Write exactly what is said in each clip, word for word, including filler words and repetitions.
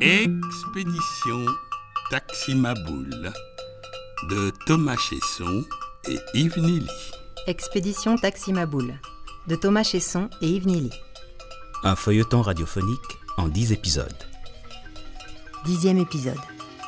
Expédition Taximaboule de Thomas Chesson et Yves Nilly. Expédition Taximaboule de Thomas Chesson et Yves Nilly. Un feuilleton radiophonique en dix épisodes. Dixième épisode.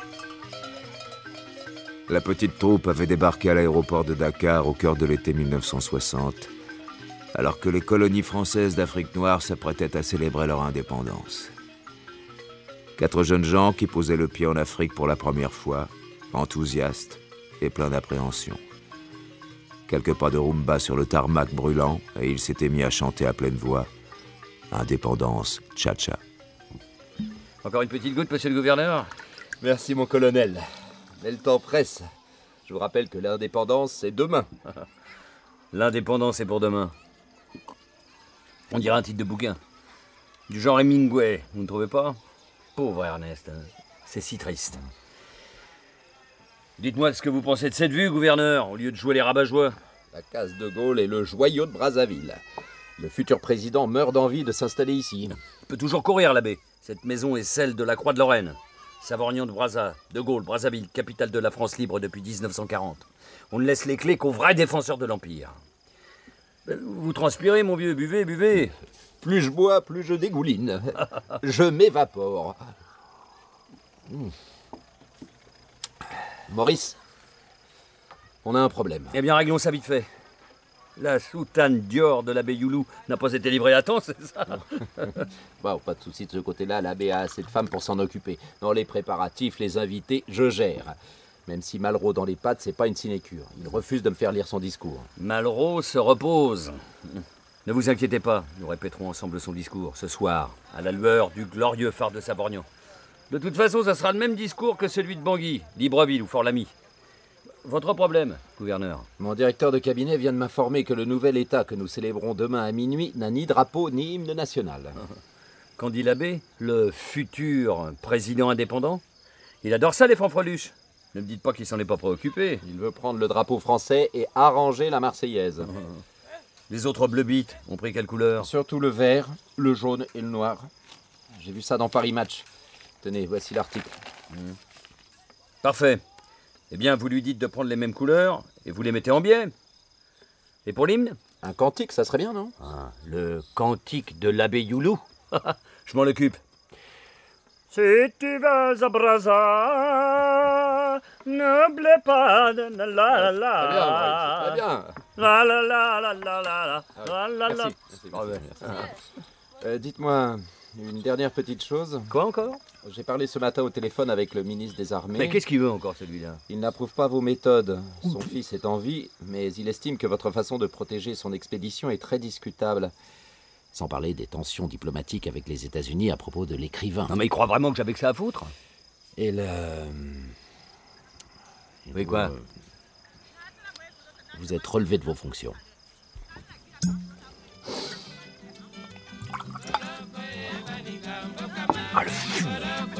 La petite troupe avait débarqué à l'aéroport de Dakar au cœur de l'été mille neuf cent soixante, alors que les colonies françaises d'Afrique noire s'apprêtaient à célébrer leur indépendance. Quatre jeunes gens qui posaient le pied en Afrique pour la première fois, enthousiastes et pleins d'appréhension. Quelques pas de rumba sur le tarmac brûlant, et ils s'étaient mis à chanter à pleine voix « Indépendance, tcha-tcha ». Encore une petite goutte, monsieur le gouverneur? Merci, mon colonel. Mais le temps presse. Je vous rappelle que l'indépendance, c'est demain. L'indépendance est pour demain. On dirait un titre de bouquin. Du genre Hemingway, vous ne trouvez pas? Pauvre Ernest, hein. C'est si triste. Dites-moi ce que vous pensez de cette vue, gouverneur, au lieu de jouer les rabat-joie. La case de Gaulle est le joyau de Brazzaville. Le futur président meurt d'envie de s'installer ici. Il peut toujours courir, l'abbé. Cette maison est celle de la Croix de Lorraine. Savorgnan de Brazza, de Gaulle, Brazzaville, capitale de la France libre depuis dix-neuf cent quarante. On ne laisse les clés qu'aux vrais défenseurs de l'Empire. Vous transpirez, mon vieux, buvez, buvez. Plus je bois, plus je dégouline. Je m'évapore. Mmh. Maurice, on a un problème. Eh bien, réglons ça vite fait. La soutane Dior de l'abbé Youlou n'a pas été livrée à temps, c'est ça? Bon, pas de souci de ce côté-là, l'abbé a assez de femmes pour s'en occuper. Dans les préparatifs, les invités, je gère. Même si Malraux dans les pattes, c'est pas une sinécure. Il refuse de me faire lire son discours. Malraux se repose. Ne vous inquiétez pas, nous répéterons ensemble son discours, ce soir, à la lueur du glorieux phare de Savorgnan. De toute façon, ça sera le même discours que celui de Bangui, Libreville ou Fort-Lamy. Votre problème, gouverneur? Mon directeur de cabinet vient de m'informer que le nouvel État que nous célébrons demain à minuit n'a ni drapeau ni hymne national. Qu'en dit l'abbé? Le futur président indépendant? Il adore ça, les fanfreluches. Ne me dites pas qu'il s'en est pas préoccupé. Il veut prendre le drapeau français et arranger la Marseillaise. Les autres bleu-bites ont pris quelle couleur? Surtout le vert, le jaune et le noir. J'ai vu ça dans Paris Match. Tenez, voici l'article. Mmh. Parfait. Eh bien, vous lui dites de prendre les mêmes couleurs et vous les mettez en biais. Et pour l'hymne? Un cantique, ça serait bien, non? Ah, le cantique de l'abbé Youlou. Je m'en occupe. Si tu vas à Brazza, n'oublie pas de la la la. Très bien, très bien. La la la la la la la la la. Merci. Merci, merci. Euh, dites-moi, une dernière petite chose. Quoi encore? J'ai parlé ce matin au téléphone avec le ministre des Armées. Mais qu'est-ce qu'il veut encore, celui-là? Il n'approuve pas vos méthodes. Son fils est en vie, mais il estime que votre façon de protéger son expédition est très discutable. Sans parler des tensions diplomatiques avec les États-Unis à propos de l'écrivain. Non mais il croit vraiment que j'avais que ça à foutre? Et le... Oui, quoi? Vous, vous êtes relevé de vos fonctions. Ah, le fumier.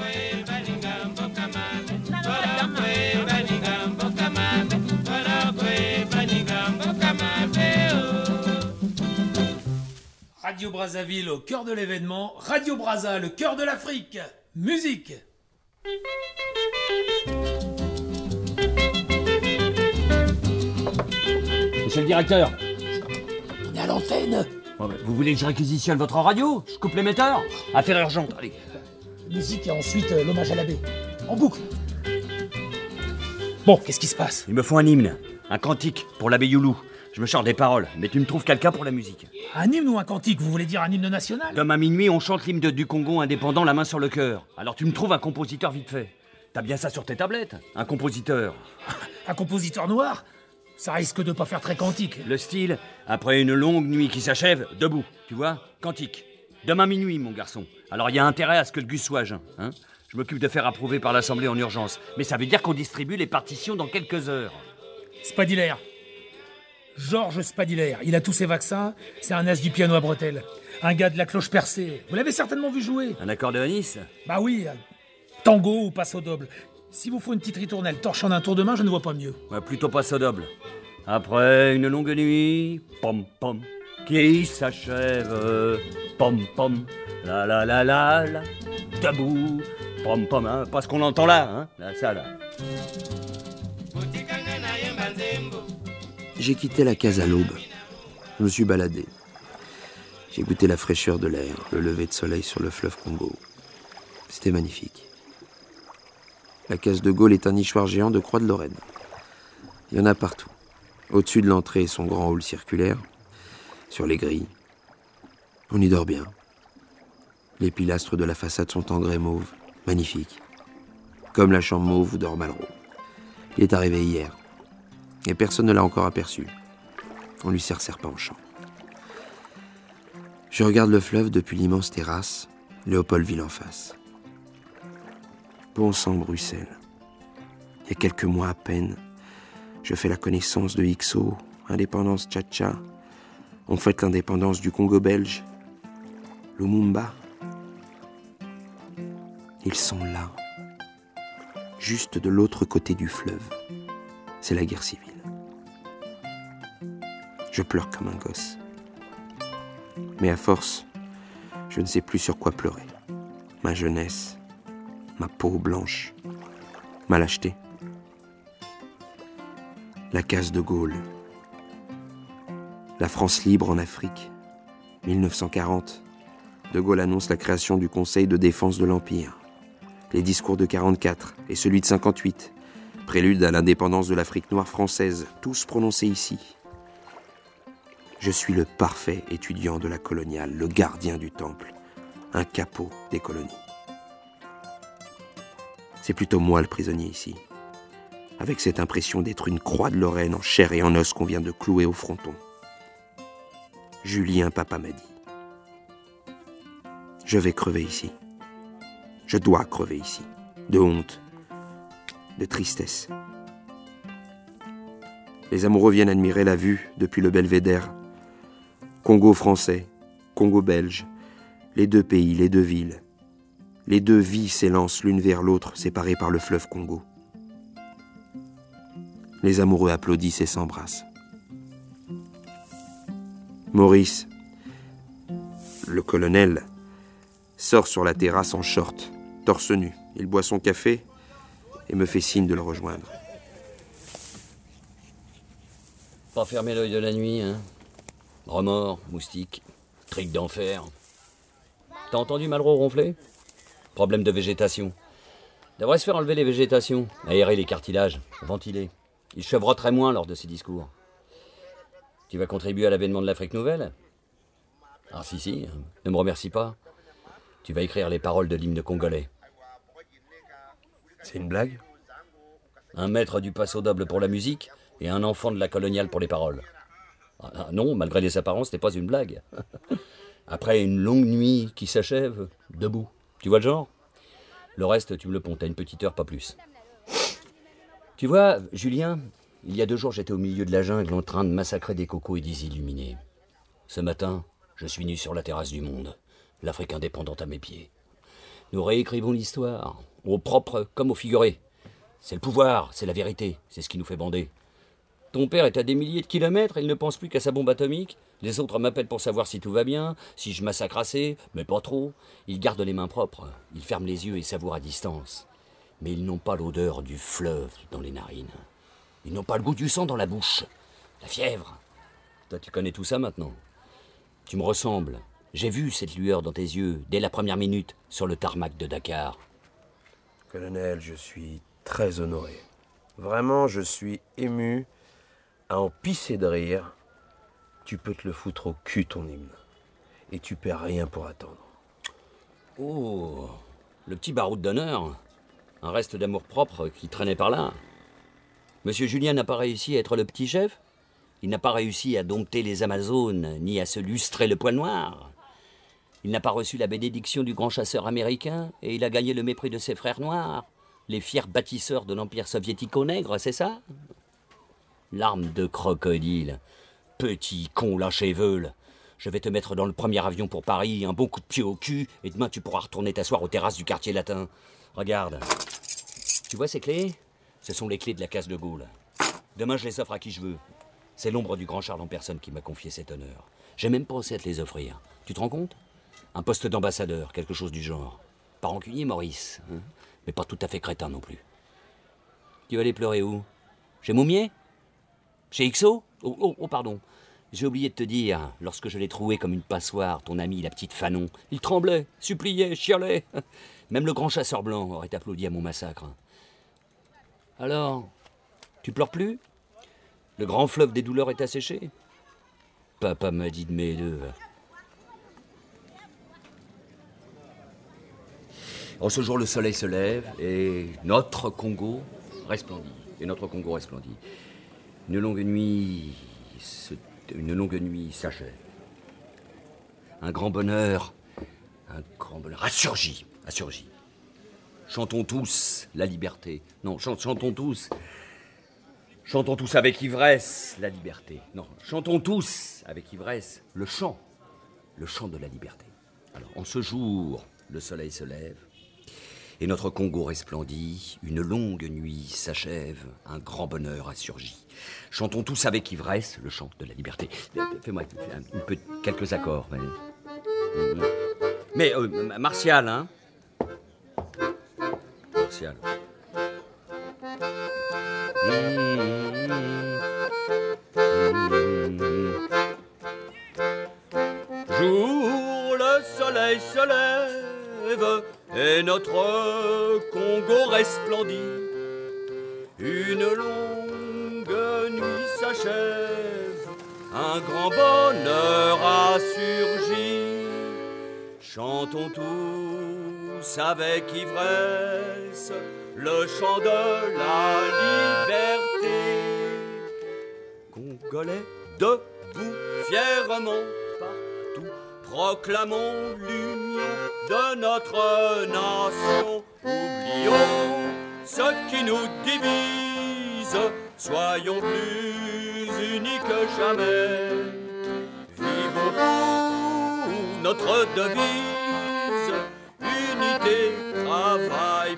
Radio Brazzaville au cœur de l'événement, Radio Brazza, le cœur de l'Afrique. Musique. Monsieur le directeur. On est à l'antenne. Oh, vous voulez que je réquisitionne votre radio? Je coupe l'émetteur? Affaire urgente, allez. Musique et ensuite euh, l'hommage à l'abbé. En boucle. Bon, qu'est-ce qui se passe? Il me faut un hymne, un cantique pour l'abbé Youlou. Je me charge des paroles, mais tu me trouves quelqu'un pour la musique. Un hymne ou un cantique? Vous voulez dire un hymne national? Demain à minuit, on chante l'hymne du Congo indépendant, la main sur le cœur. Alors tu me trouves un compositeur vite fait. T'as bien ça sur tes tablettes? Un compositeur. Un compositeur noir? Ça risque de pas faire très cantique. Le style, après une longue nuit qui s'achève, debout, tu vois? Cantique. Demain minuit, mon garçon. Alors il y a intérêt à ce que le gus soit à jeun, hein? Je m'occupe de faire approuver par l'Assemblée en urgence. Mais ça veut dire qu'on distribue les partitions dans quelques heures. Spadiller. Georges Spadiller. Il a tous ses vaccins. C'est un as du piano à bretelles. Un gars de la cloche percée. Vous l'avez certainement vu jouer. Un accord de Nice? Bah oui. Tango ou passe au double. S'il vous faut une petite ritournelle torchant d'un tour de main, je ne vois pas mieux. Ouais, plutôt passe au double. Après une longue nuit, pom pom, qui s'achève, pom pom, la la la la la, debout, Pom pom, hein, pas ce qu'on entend là, hein, là, ça là. J'ai quitté la case à l'aube. Je me suis baladé. J'ai goûté la fraîcheur de l'air, le lever de soleil sur le fleuve Congo. C'était magnifique. La case de Gaulle est un nichoir géant de Croix de Lorraine. Il y en a partout. Au-dessus de l'entrée est son grand hall circulaire. Sur les grilles. On y dort bien. Les pilastres de la façade sont en grès mauve. Magnifique. Comme la chambre mauve où dort Malraux. Il est arrivé hier. Et personne ne l'a encore aperçu. On lui sert serpent en champ. Je regarde le fleuve depuis l'immense terrasse, Léopoldville en face. Bon sang, Bruxelles. Il y a quelques mois à peine, je fais la connaissance de X O, indépendance Tchatcha. On fête l'indépendance du Congo belge. Lumumba. Ils sont là, juste de l'autre côté du fleuve. C'est la guerre civile. Je pleure comme un gosse. Mais à force, je ne sais plus sur quoi pleurer. Ma jeunesse, ma peau blanche, ma lâcheté. La case de Gaulle. La France libre en Afrique. mille neuf cent quarante. De Gaulle annonce la création du Conseil de défense de l'Empire. Les discours de quarante-quatre et celui de cinquante-huit. Prélude à l'indépendance de l'Afrique noire française, tous prononcés ici. Je suis le parfait étudiant de la coloniale, le gardien du temple, un capot des colonies. C'est plutôt moi le prisonnier ici, avec cette impression d'être une croix de Lorraine en chair et en os qu'on vient de clouer au fronton. Julien Papa m'a dit. Je vais crever ici. Je dois crever ici, de honte, de tristesse. Les amoureux viennent admirer la vue depuis le belvédère. Congo français, Congo belge, les deux pays, les deux villes. Les deux vies s'élancent l'une vers l'autre, séparées par le fleuve Congo. Les amoureux applaudissent et s'embrassent. Maurice, le colonel, sort sur la terrasse en short, torse nu. Il boit son café et me fait signe de le rejoindre. Pas fermer l'œil de la nuit, hein. Remords, moustiques, triques d'enfer. T'as entendu Malraux ronfler? Problème de végétation. Devrait se faire enlever les végétations, aérer les cartilages, ventiler. Il chevroterait moins lors de ses discours. Tu vas contribuer à l'avènement de l'Afrique nouvelle? Ah si, si, ne me remercie pas. Tu vas écrire les paroles de l'hymne congolais. C'est une blague? Un maître du passo doble pour la musique et un enfant de la coloniale pour les paroles. Ah, non, malgré les apparences, ce n'est pas une blague. Après une longue nuit qui s'achève, debout. Tu vois le genre? Le reste, tu me le pontes à une petite heure, pas plus. Tu vois, Julien, il y a deux jours, j'étais au milieu de la jungle en train de massacrer des cocos et des illuminés. Ce matin, je suis nu sur la terrasse du monde, l'Afrique indépendante à mes pieds. Nous réécrivons l'histoire, au propre comme au figuré. C'est le pouvoir, c'est la vérité, c'est ce qui nous fait bander. Ton père est à des milliers de kilomètres, il ne pense plus qu'à sa bombe atomique. Les autres m'appellent pour savoir si tout va bien, si je massacre assez, mais pas trop. Ils gardent les mains propres, ils ferment les yeux et savourent à distance. Mais ils n'ont pas l'odeur du fleuve dans les narines. Ils n'ont pas le goût du sang dans la bouche. La fièvre. Toi, tu connais tout ça maintenant. Tu me ressembles. J'ai vu cette lueur dans tes yeux dès la première minute sur le tarmac de Dakar. Colonel, je suis très honoré. Vraiment, je suis ému à en pisser de rire. Tu peux te le foutre au cul, ton hymne. Et tu perds rien pour attendre. Oh, le petit baroud d'honneur. Un reste d'amour-propre qui traînait par là. Monsieur Julien n'a pas réussi à être le petit chef. Il n'a pas réussi à dompter les Amazones, ni à se lustrer le poil noir. Il n'a pas reçu la bénédiction du grand chasseur américain, et il a gagné le mépris de ses frères noirs, les fiers bâtisseurs de l'Empire soviético-nègre, c'est ça? Larmes de crocodile. Petit con lâché veule. Je vais te mettre dans le premier avion pour Paris, un bon coup de pied au cul, et demain tu pourras retourner t'asseoir aux terrasses du quartier latin. Regarde. Tu vois ces clés? Ce sont les clés de la case de Gaulle. Demain, je les offre à qui je veux. C'est l'ombre du grand Charles en personne qui m'a confié cet honneur. J'ai même pensé à te les offrir. Tu te rends compte? Un poste d'ambassadeur, quelque chose du genre. Pas rancunier, Maurice, hein, mais pas tout à fait crétin non plus. Tu vas aller pleurer où? Chez Moumier? Chez Ixo? oh, oh, oh, pardon. J'ai oublié de te dire, lorsque je l'ai trouvé comme une passoire, ton ami, la petite Fanon, il tremblait, suppliait, chialait. Même le grand chasseur blanc aurait applaudi à mon massacre. Alors, tu pleures plus? Le grand fleuve des douleurs est asséché? Papa m'a dit de mes deux. En ce jour, le soleil se lève et notre Congo resplendit. Et notre Congo resplendit. Une longue nuit, se... une longue nuit s'achève. Un grand bonheur, un grand bonheur a surgi, a surgi. Chantons tous la liberté. Non, ch- chantons tous. Chantons tous avec ivresse la liberté. Non, chantons tous avec ivresse le chant. Le chant de la liberté. Alors, en ce jour, le soleil se lève. Et notre Congo resplendit, une longue nuit s'achève, un grand bonheur a surgi. Chantons tous avec ivresse le chant de la liberté. Fais-moi un, un peu, quelques accords. Mais, mais euh, Martial, hein Martial. Jour, le soleil se lève et notre Congo resplendit. Une longue nuit s'achève, un grand bonheur a surgi. Chantons tous avec ivresse le chant de la liberté. Congolais debout fièrement partout, proclamons l'union de notre nation. Oublions ce qui nous divise, soyons plus unis que jamais. Vivons pour notre devise, unité, travail,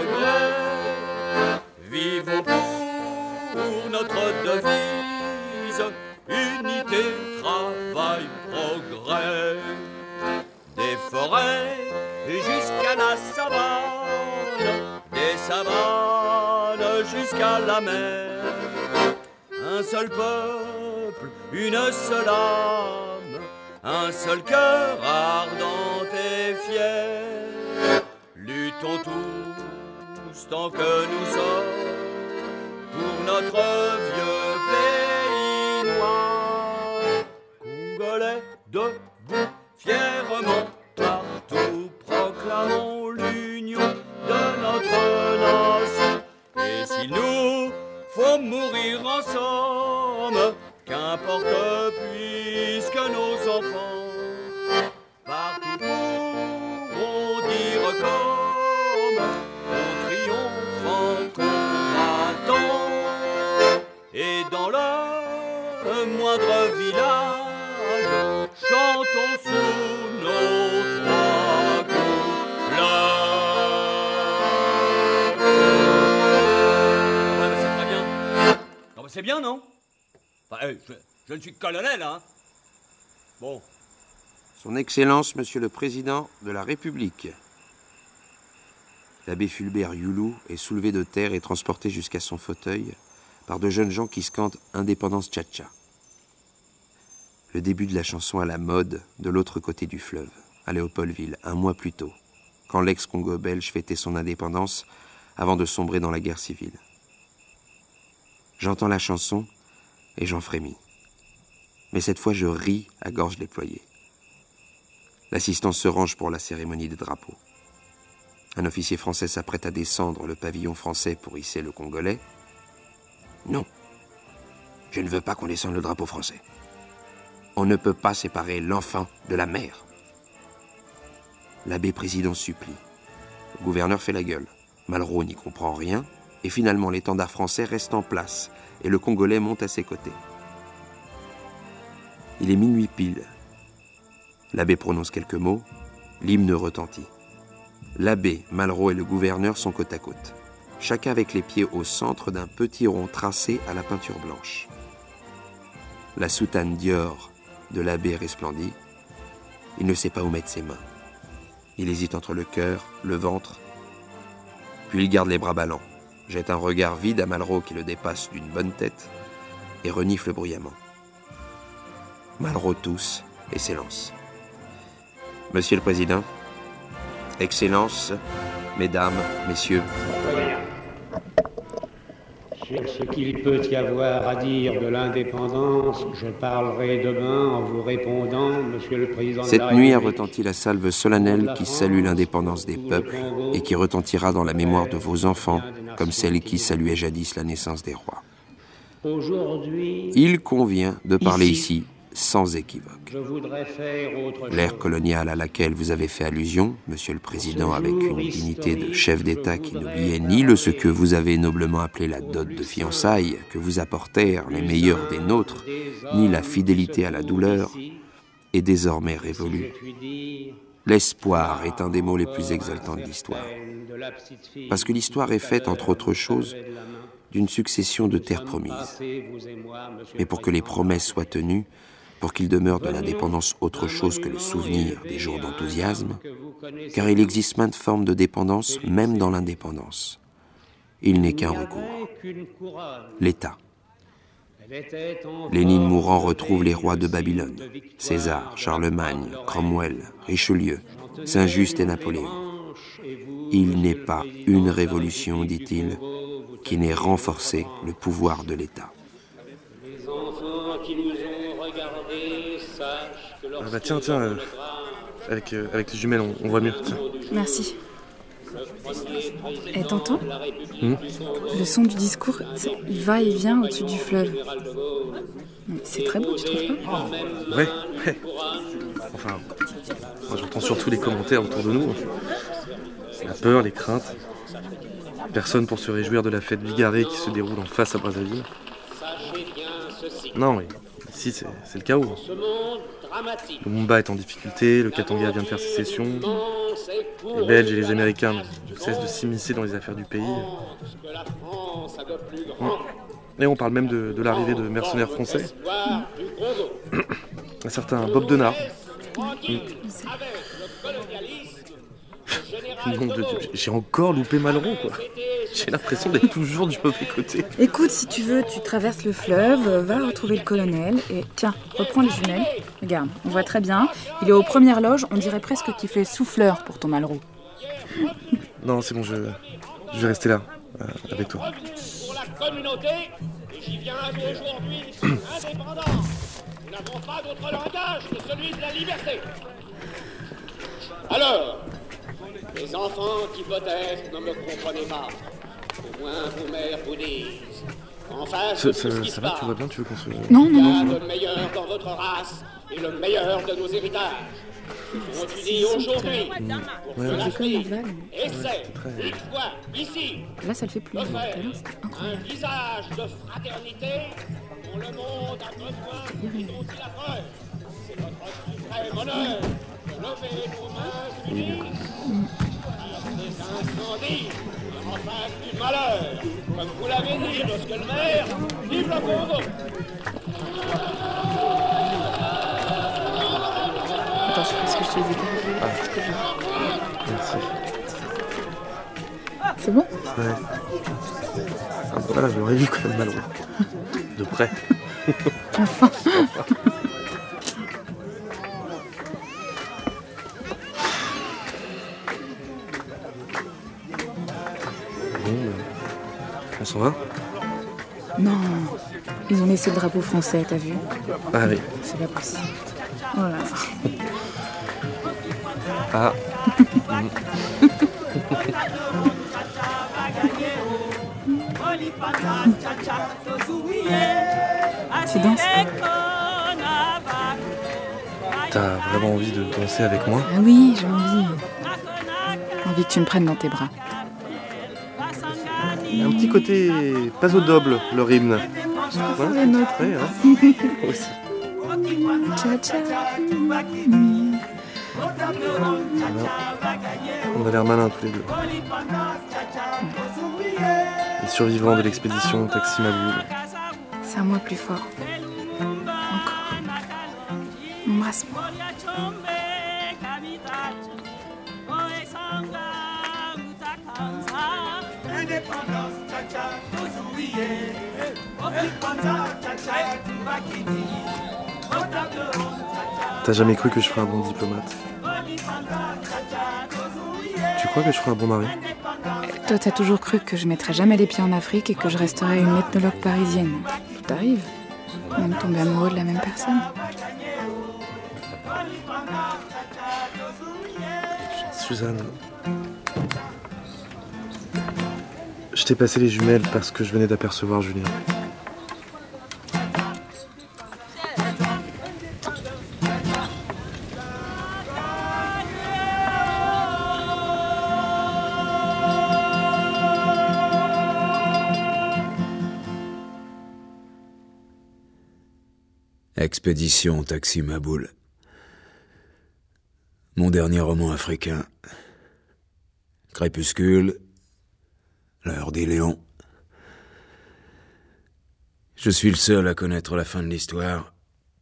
progrès. Vivons pour notre devise, unité, travail, progrès. Des forêts jusqu'à la savane, des savanes jusqu'à la mer. Un seul peuple, une seule âme, un seul cœur ardent et fier. Luttons tous tant que nous sommes pour notre vieux pays noir. Congolais debout fièrement partout, proclamons l'union de notre nation. Et s'il nous faut mourir ensemble, qu'importe puisque nos enfants partout pourront dire comme on triomphe encore un temps. Et dans le moindre village, chantons sous nos trois couleurs. Ouais, mais c'est très bien. Non, mais c'est bien, non? Enfin, hey, je, je ne suis que colonel, hein. Bon. Son Excellence, Monsieur le Président de la République. L'abbé Fulbert Youlou est soulevé de terre et transporté jusqu'à son fauteuil par de jeunes gens qui scandent « Indépendance Tcha-Tcha ». Le début de la chanson à la mode de l'autre côté du fleuve, à Léopoldville, un mois plus tôt, quand l'ex-Congo belge fêtait son indépendance avant de sombrer dans la guerre civile. J'entends la chanson et j'en frémis. Mais cette fois, je ris à gorge déployée. L'assistance se range pour la cérémonie des drapeaux. Un officier français s'apprête à descendre le pavillon français pour hisser le congolais. Non, je ne veux pas qu'on descende le drapeau français. On ne peut pas séparer l'enfant de la mère. L'abbé président supplie. Le gouverneur fait la gueule. Malraux n'y comprend rien, et finalement l'étendard français reste en place, et le Congolais monte à ses côtés. Il est minuit pile. L'abbé prononce quelques mots, l'hymne retentit. L'abbé, Malraux et le gouverneur sont côte à côte, chacun avec les pieds au centre d'un petit rond tracé à la peinture blanche. La soutane Dior de l'abbé resplendit. Il ne sait pas où mettre ses mains. Il hésite entre le cœur, le ventre. Puis il garde les bras ballants, jette un regard vide à Malraux qui le dépasse d'une bonne tête et renifle bruyamment. Malraux tousse et s'élance. Monsieur le Président, Excellences, Mesdames, Messieurs. Sur ce qu'il peut y avoir à dire de l'indépendance, je parlerai demain en vous répondant, Monsieur le Président de la Cette République. nuit a retenti la salve solennelle qui salue l'indépendance des peuples et qui retentira dans la mémoire de vos enfants comme celle qui saluait jadis la naissance des rois. Aujourd'hui, Il convient de parler Ici. ici sans équivoque. je voudrais faire autre chose. L'ère coloniale à laquelle vous avez fait allusion, Monsieur le Président, avec une dignité de chef d'État qui n'oubliait ni le ce que vous avez noblement appelé la dot de fiançailles que vous apportèrent les meilleurs des nôtres, ni la fidélité à la douleur, est désormais révolue. L'espoir est un des mots les plus exaltants de l'histoire. Parce que l'histoire est faite, entre autres choses, d'une succession de terres promises. Mais pour que les promesses soient tenues, pour qu'il demeure de l'indépendance autre chose que le souvenir des jours d'enthousiasme, car il existe maintes formes de dépendance, même dans l'indépendance. Il n'est qu'un recours. L'État. Lénine mourant retrouve les rois de Babylone, César, Charlemagne, Cromwell, Richelieu, Saint-Just et Napoléon. Il n'est pas une révolution, dit-il, qui n'ait renforcé le pouvoir de l'État. Les enfants qui nous ont regardés sachent que Ah bah tiens, tiens, euh, avec, euh, avec les jumelles, on, on voit mieux. Tiens. Merci. Et t'entends Hmm. Le son du discours, c'est- il va et vient au-dessus du fleuve. Mais c'est très beau, tu trouves pas? Ouais, ouais. Enfin, moi j'entends surtout les commentaires autour de nous. La peur, les craintes. Personne pour se réjouir de la fête bigarrée qui se déroule en face à Brazzaville. Non, mais ici c'est, c'est le chaos. Le Mumba est en difficulté, le Katanga vient de faire sécession. Les Belges et les Américains ne cessent de s'immiscer dans les affaires du pays. Et on parle même de, de l'arrivée de mercenaires français. Un certain Bob Denard. Nom de Dieu, j'ai encore loupé Malraux, quoi. J'ai l'impression d'être toujours du mauvais côté. Écoute, si tu veux, tu traverses le fleuve, va retrouver le colonel et tiens, reprends les jumelles. Regarde, on voit très bien. Il est aux premières loges, on dirait presque qu'il fait souffleur pour ton Malraux. Non, c'est bon, je, je vais rester là, euh, avec toi. pour la communauté, et j'y viens aujourd'hui indépendant. Nous n'avons pas d'autre langage que celui de la liberté. Alors, les enfants qui peut-être ne me comprenaient pas, au moins vos mères vous disent, en face Ça, de ça, tout ce qui ça se va, passe, tu vois bien, tu veux qu'on se... Non, non, il y non. a le meilleur dans votre race et le meilleur de nos héritages. On unis aujourd'hui pour Ouais, que ouais. la C'est comme une fille vague. essaie, très- une fois, ici, Là, ça le fait plus. de Tout à faire l'heure, c'était un incroyable. visage de fraternité dont le monde a besoin et dont il la preuve. C'est notre suprême honneur de lever nos mains unies, dire des incendies et en face du malheur, comme vous l'avez dit, lorsque le maire, vive le Congo. Attends, je fais ce que je te dis. Merci. C'est bon? Ouais. Ah, voilà, je l'aurais vu quand même Malraux. De près. Bon, ben, on s'en va? Non. Ils ont laissé le drapeau français, t'as vu? Ah oui. C'est pas possible. Oh là là. Ah. Tu danses? T'as vraiment envie de danser avec moi? Ah oui, j'ai envie. Envie que tu me prennes dans tes bras. Il y a un petit côté pas au double, leur hymne. préfère Ouais, le nôtre. ouais, hein. Moi aussi. Ciao, ciao. On a l'air malins tous les deux. Les survivants de l'expédition Taxi Maboul. C'est à moi plus fort. Encore. Embrasse-moi. T'as jamais cru que je ferais un bon diplomate? Tu crois que je ferais un bon mari? Toi, t'as toujours cru que je mettrais jamais les pieds en Afrique et que je resterais une ethnologue parisienne. Tout arrive. Même tomber amoureux de la même personne. Suzanne, je t'ai passé les jumelles parce que je venais d'apercevoir Julien. Expédition Taxi Maboul. Mon dernier roman africain. Crépuscule. L'heure des lions. Je suis le seul à connaître la fin de l'histoire.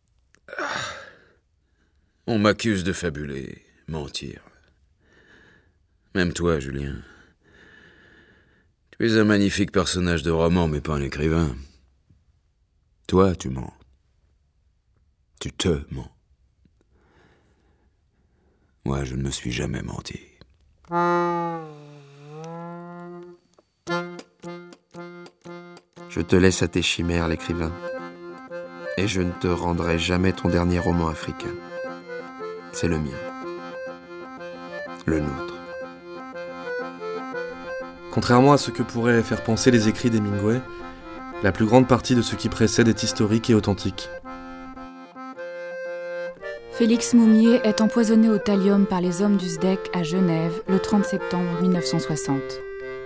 On m'accuse de fabuler, mentir. Même toi, Julien. Tu es un magnifique personnage de roman, mais pas un écrivain. Toi, tu mens. Tu te mens. Moi, je ne me suis jamais menti. Je te laisse à tes chimères, l'écrivain, et je ne te rendrai jamais ton dernier roman africain. C'est le mien. Le nôtre. Contrairement à ce que pourraient faire penser les écrits d'Hemingway, la plus grande partie de ce qui précède est historique et authentique. Félix Moumié est empoisonné au thallium par les hommes du S D E C à Genève le trente septembre mille neuf cent soixante.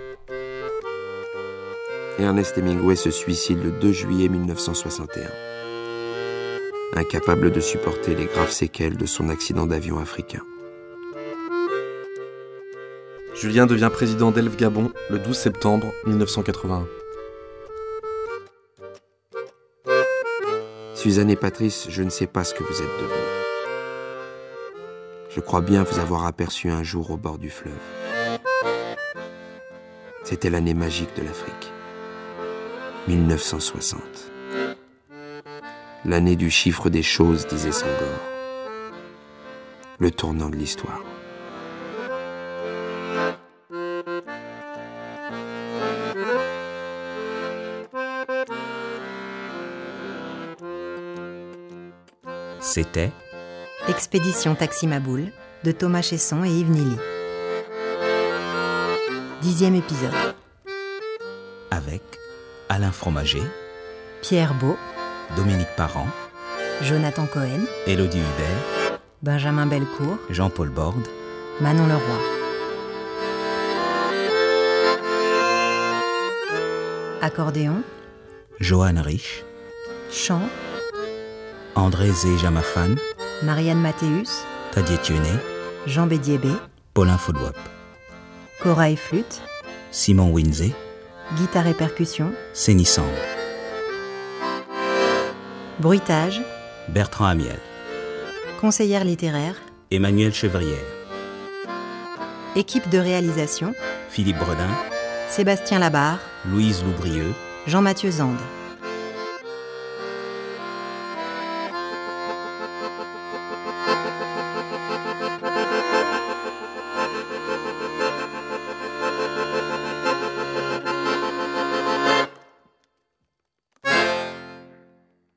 Ernest Hemingway se suicide le deux juillet mille neuf cent soixante et un, incapable de supporter les graves séquelles de son accident d'avion africain. Julien devient président d'Elf Gabon le douze septembre mille neuf cent quatre-vingt-un. Suzanne et Patrice, je ne sais pas ce que vous êtes devenus. Je crois bien vous avoir aperçu un jour au bord du fleuve. C'était l'année magique de l'Afrique. mille neuf cent soixante. L'année du chiffre des choses, disait Senghor. Le tournant de l'histoire. C'était Expédition Taxi Maboul de Thomas Chesson et Yves Nilly. Dixième épisode. avec Alain Fromager, Pierre Beau, Dominique Parent, Jonathan Cohen, Élodie Hubert, Benjamin Bellecourt, Jean-Paul Borde, Manon Leroy. Accordéon, Johan Rich, chant, André Zé Jamafan, Marianne Mathéus, Tadier Thionet, Jean Bédiébé, Paulin Foudwap, Cora et flûte, Simon Winzé, guitare et percussion, Séni Samb, bruitage, Bertrand Amiel, conseillère littéraire, Emmanuel Chevrière, équipe de réalisation, Philippe Bredin, Sébastien Labarre, Louise Loubrieux, Jean-Mathieu Zande.